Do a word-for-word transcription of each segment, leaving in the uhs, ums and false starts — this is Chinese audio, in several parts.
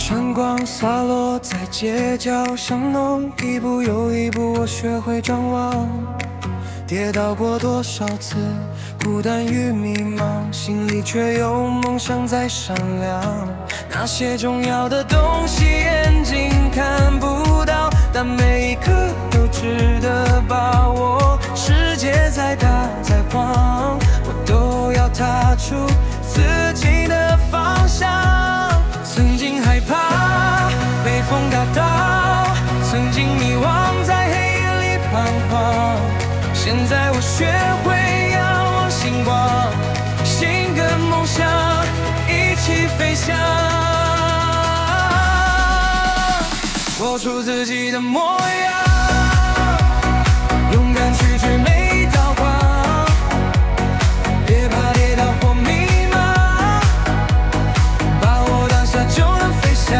晨光洒落在街角巷弄，一步又一步，我学会张望。跌倒过多少次，孤单与迷茫，心里却有梦想在闪亮。那些重要的东西眼睛看不到，但每一刻都值得把握。世界再大再荒，我都要踏出自己的方向。曾经害怕被风打倒，曾经迷惘在黑夜里彷徨，现在我学会仰望星光，心跟梦想一起飞翔，活出自己的模样，勇敢去追每一道光，别怕跌倒或迷茫，把握当下就能飞翔。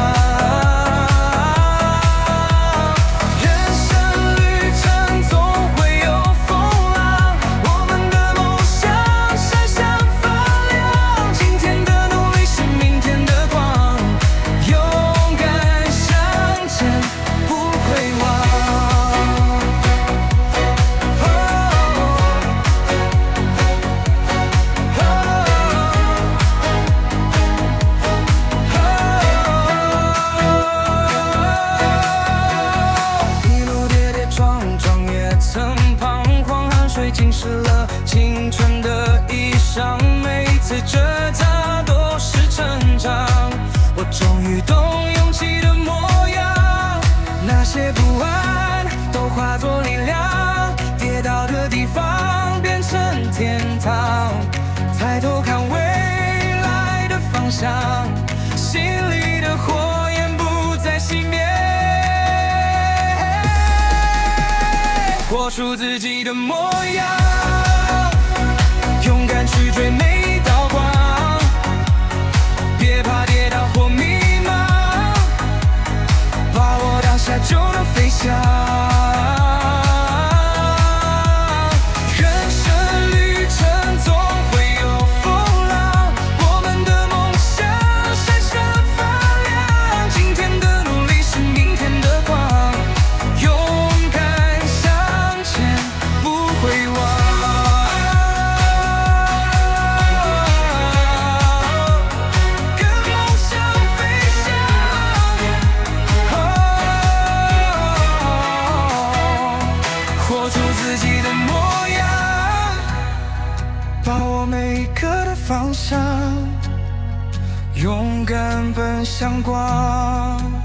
浸湿了青春的衣裳，每次挣扎都是成长。我终于懂勇气的模样，那些不安都化作力量，跌倒的地方变成天堂。抬头看未来的方向，心里的火焰不再熄灭，活出自己的模样，勇敢去追每一道光，别怕跌倒或迷茫，把握当下就能飞翔。人生旅程总会有风浪，我们的梦想闪闪发亮，今天的努力是明天的光，勇敢向前不回望，跟梦想飞翔，活出自己的模样，把握每一刻的方向，勇敢奔向光。